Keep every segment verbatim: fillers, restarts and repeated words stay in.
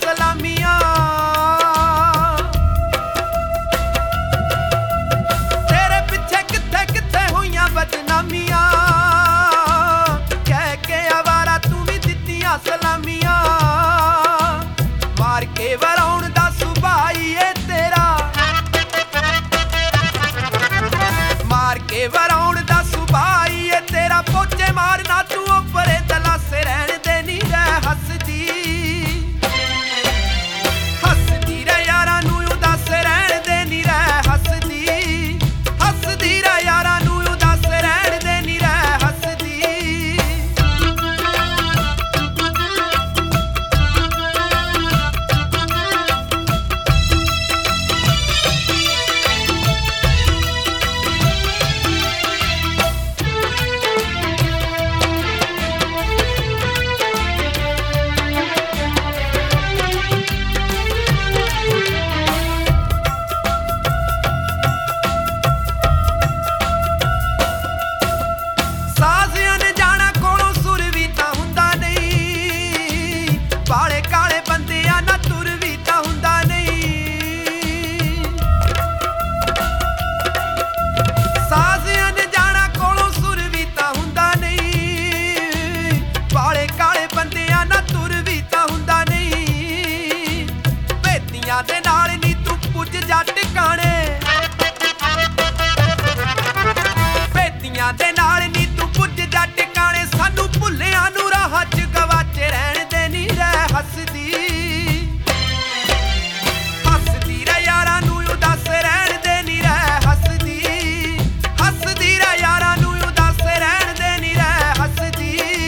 ਸਲਾਮੀਆਂ। ਤੇਰੇ ਪਿੱਛੇ ਕਿੱਥੇ ਕਿੱਥੇ ਹੋਈਆਂ ਬਦਨਾਮੀਆਂ, ਕਹਿ ਕੇ ਆਵਾਰਾ ਤੂੰ ਵੀ ਦਿੱਤੀਆਂ ਸਲਾਮੀਆਂ। ਮਾਰ ਕੇ ਵਰਾਉਣ ਦਾ ਸੁਭਾਅ ਈ ਏ ਤੇਰਾ, ਮਾਰ ਕੇ ਵਰਾਉਣ ਦਾ ਸੁਭਾਅ ਈ ਏ ਤੇਰਾ। ਪੋਚੇ ਮਾਰਨਾ ਤੂੰ ਉੱਪਰੇ ਤਲਾਸੇ, ਰਹਿਣ ਦੇ ਨੀ ਰਹਿ ਹੱਸਦੀ, ਹੱਸਦੀ ਰਹਿ ਯਾਰਾਂ ਨੂੰ ਉਦਾਸ, ਰਹਿਣ ਦੇ ਨੀ ਰਹਿ ਹੱਸਦੀ, ਹੱਸਦੀ ਰਹਿ ਯਾਰਾਂ ਨੂੰ ਉਦਾਸ, ਰਹਿਣ ਦੇ ਨੀ ਰਹਿ ਹੱਸਦੀ। ਕਾਲੇ ਕਾਲੇ ਬੰਦਿਆਂ ਨਾ ਤੁਰ ਵੀ ਤਾਂ ਹੁੰਦਾ ਨਹੀਂ, ਸਾਜ਼ਿਆਂ ਨੇ ਜਾਣਾ ਕੋਲੋਂ ਸੁਰ ਵੀ ਤਾਂ ਹੁੰਦਾ ਨਹੀਂ। ਕਾਲੇ ਕਾਲੇ ਬੰਦਿਆਂ ਨਾ ਤੁਰ ਵੀ ਤਾਂ ਹੁੰਦਾ ਨਹੀਂ, ਭੇਤੀਆਂ ਦੇ ਨਾਲ ਨੀ ਤੂੰ ਪੁੱਜ ਜਾ ਟਿਕਾਣੇ, ਭੇਤੀਆਂ ਦੇ ਨਾਲ ਨੀ ਤੂੰ ਪੁੱਜ ਜਾ ਟਿਕਾਣੇ। ਸਾਨੂੰ ਭੁੱਲਿਆਂ ਨੂੰ ਰਾਹ ਚ ਗਵਾਚੇ, ਰਹਿਣ ਦੇ ਨੀ ਰਹਿ ਹੱਸਦੀ, ਹੱਸਦੀ ਰਹਿ ਯਾਰਾਂ ਨੂੰ ਉਦਾਸ, ਰਹਿਣ ਦੇ ਨੀ ਰਹਿ ਹੱਸਦੀ, ਹੱਸਦੀ ਰਹਿ ਯਾਰਾਂ ਨੂੰ ਉਦਾਸ, ਰਹਿਣ ਦੇ ਨੀ ਰਹਿ ਹੱਸਦੀ।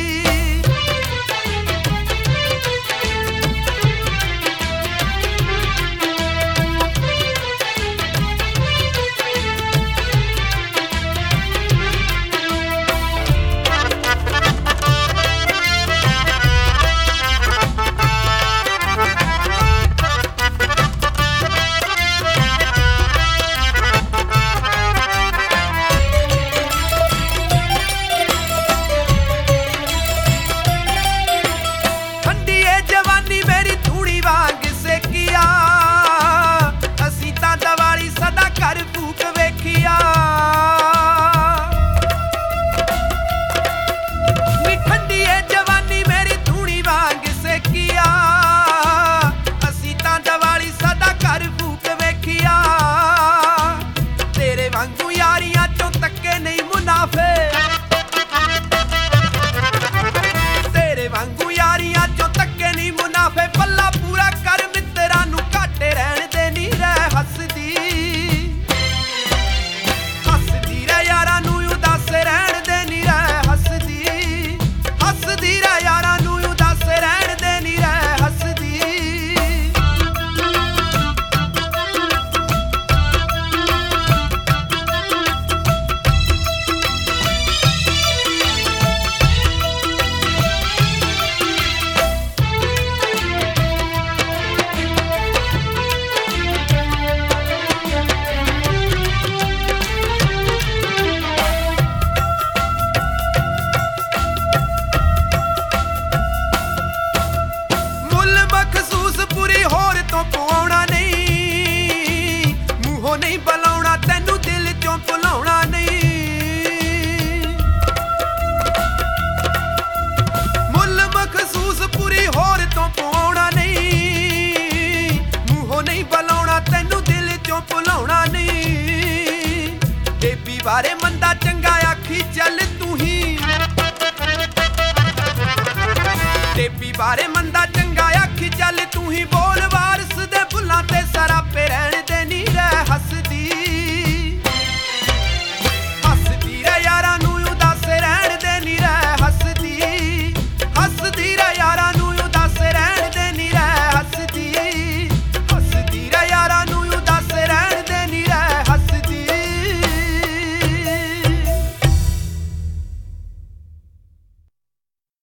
ਯਾਰੀਆਂ ਚੋਂ ਤੱਕੇ ਨਹੀਂ ਮੁਨਾਫੇ, ਤੇਰੇ ਵਾਂਗੂ ਯਾਰੀਆਂ ਚੋਂ ਤੱਕੇ ਨਹੀਂ ਮੁਨਾਫੇ। ਪੱਲਾ ਪੂਰਾ ਕਰ ਮਿੱਤਰਾਂ ਨੂੰ ਘਾਟੇ, ਰਹਿਣ ਦੇ ਨੀ ਰਹਿ ਹੱਸਦੀ, ਹੱਸਦੀ ਰਹਿ ਯਾਰਾਂ ਨੂੰ ਉਦਾਸ, ਰਹਿਣ ਦੇ ਨੀ ਰਹਿ ਹੱਸਦੀ, ਹੱਸਦੀ ਰਹਿ ਯਾਰਾਂ ਨੂੰ ਉਦਾਸ, ਰਹਿਣ ਦੇ ਨੀ ਰਹਿ ਹੱਸਦੀ। ਮੁੱਲ ਮਖਸੂਸ ਪੂਰੀ ਹੋਰ ਤੋਂ ਪਵਾਉਣਾ